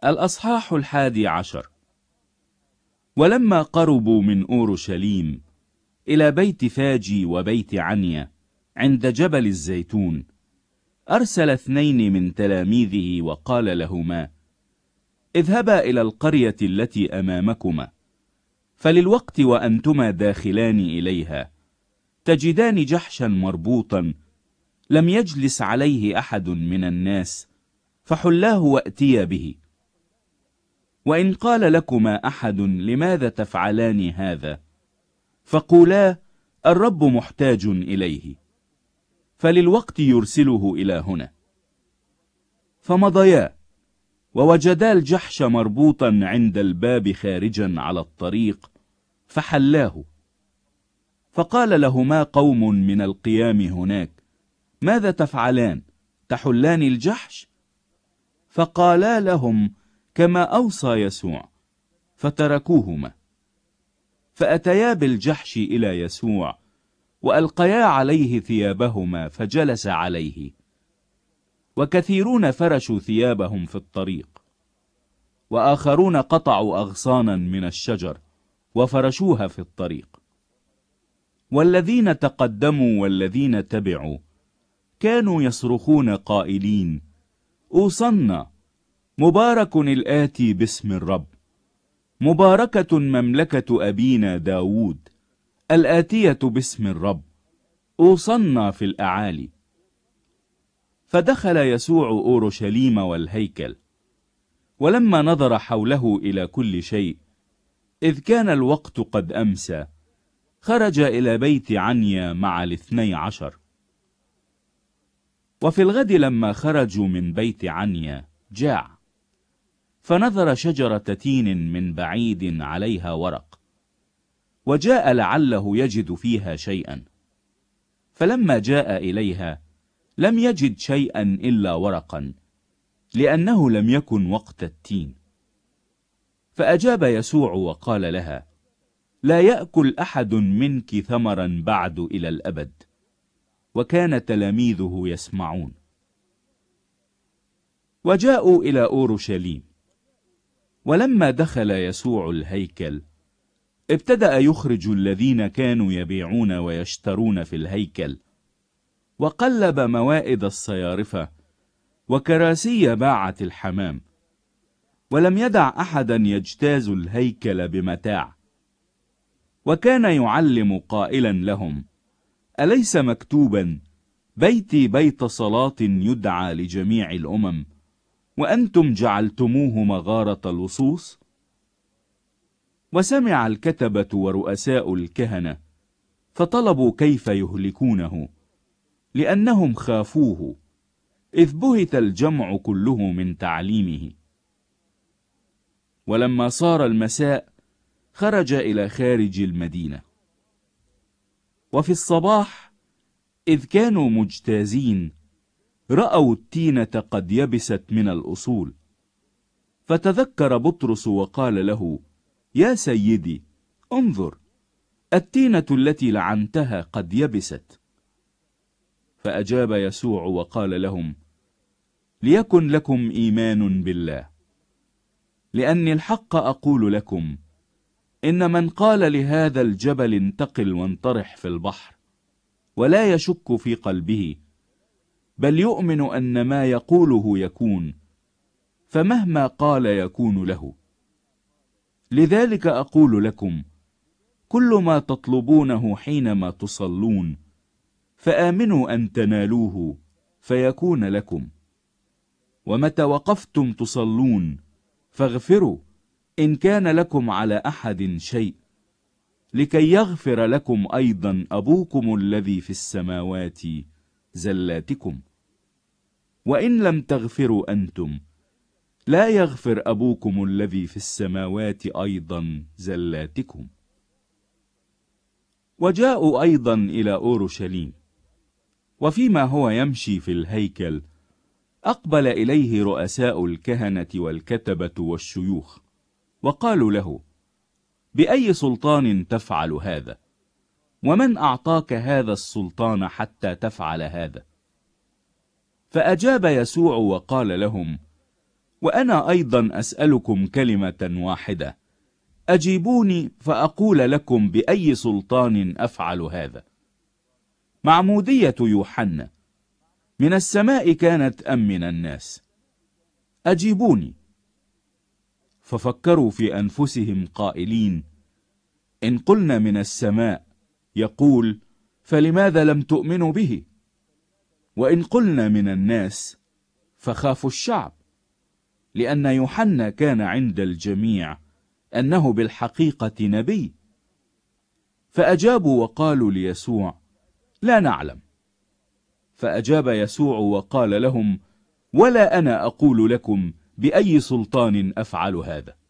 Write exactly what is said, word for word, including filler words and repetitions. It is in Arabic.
الأصحاح الحادي عشر. ولما قربوا من أورشليم إلى بيت فاجي وبيت عنيا عند جبل الزيتون، أرسل اثنين من تلاميذه وقال لهما: اذهبا إلى القرية التي أمامكما، فللوقت وأنتما داخلان إليها تجدان جحشا مربوطا لم يجلس عليه أحد من الناس، فحلاه وأتيا به. وإن قال لكما أحد لماذا تفعلان هذا، فقولا: الرب محتاج إليه، فللوقت يرسله إلى هنا. فمضيا ووجدا الجحش مربوطا عند الباب خارجا على الطريق، فحلاه. فقال لهما قوم من القيام هناك: ماذا تفعلان؟ تحلان الجحش؟ فقالا لهم كما أوصى يسوع، فتركوهما. فأتيا بالجحش إلى يسوع وألقيا عليه ثيابهما، فجلس عليه. وكثيرون فرشوا ثيابهم في الطريق، وآخرون قطعوا أغصانا من الشجر وفرشوها في الطريق. والذين تقدموا والذين تبعوا كانوا يصرخون قائلين: أوصنا، مبارك الآتي باسم الرب، مباركة مملكة أبينا داود الآتية باسم الرب، أوصنا في الأعالي. فدخل يسوع أورشليم والهيكل، ولما نظر حوله إلى كل شيء، إذ كان الوقت قد أمسى، خرج إلى بيت عنيا مع الاثني عشر. وفي الغد لما خرجوا من بيت عنيا جاع، فنظر شجرة تين من بعيد عليها ورق، وجاء لعله يجد فيها شيئا. فلما جاء إليها لم يجد شيئا إلا ورقا، لأنه لم يكن وقت التين. فأجاب يسوع وقال لها: لا يأكل أحد منك ثمرا بعد إلى الأبد. وكان تلاميذه يسمعون. وجاءوا إلى أورشليم. ولما دخل يسوع الهيكل، ابتدأ يخرج الذين كانوا يبيعون ويشترون في الهيكل، وقلب موائد الصيارفة وكراسي باعة الحمام، ولم يدع أحدا يجتاز الهيكل بمتاع. وكان يعلم قائلا لهم: أليس مكتوبا: بيتي بيت صلاة يدعى لجميع الأمم، وأنتم جعلتموه مغارة لصوص؟ وسمع الكتبة ورؤساء الكهنة، فطلبوا كيف يهلكونه، لأنهم خافوه، إذ بهت الجمع كله من تعليمه. ولما صار المساء، خرج إلى خارج المدينة. وفي الصباح إذ كانوا مجتازين، رأوا التينة قد يبست من الأصول. فتذكر بطرس وقال له: يا سيدي، انظر، التينة التي لعنتها قد يبست. فأجاب يسوع وقال لهم: ليكن لكم إيمان بالله. لأني الحق أقول لكم، إن من قال لهذا الجبل انتقل وانطرح في البحر، ولا يشك في قلبه، بل يؤمن أن ما يقوله يكون، فمهما قال يكون له. لذلك أقول لكم، كل ما تطلبونه حينما تصلون، فآمنوا أن تنالوه فيكون لكم. ومتى وقفتم تصلون، فاغفروا إن كان لكم على أحد شيء، لكي يغفر لكم أيضا أبوكم الذي في السماوات زلاتكم. وإن لم تغفروا أنتم، لا يغفر أبوكم الذي في السماوات أيضا زلاتكم. وجاءوا أيضا إلى أورشليم. وفيما هو يمشي في الهيكل، أقبل إليه رؤساء الكهنة والكتبة والشيوخ، وقالوا له: بأي سلطان تفعل هذا؟ ومن أعطاك هذا السلطان حتى تفعل هذا؟ فأجاب يسوع وقال لهم: وأنا أيضا أسألكم كلمة واحدة، أجيبوني فأقول لكم بأي سلطان أفعل هذا. معمودية يوحنا من السماء كانت أم من الناس؟ أجيبوني. ففكروا في أنفسهم قائلين: إن قلنا من السماء يقول فلماذا لم تؤمنوا به؟ وإن قلنا من الناس فخافوا الشعب، لأن يوحنا كان عند الجميع أنه بالحقيقة نبي. فأجابوا وقالوا ليسوع: لا نعلم. فأجاب يسوع وقال لهم: ولا أنا أقول لكم بأي سلطان أفعل هذا.